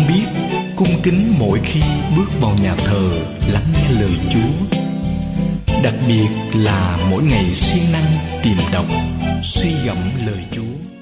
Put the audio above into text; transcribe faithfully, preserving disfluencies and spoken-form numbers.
biết cung kính mỗi khi bước vào nhà thờ lắng nghe lời Chúa. Đặc biệt là mỗi ngày siêng năng tìm đọc, suy gẫm lời Chúa.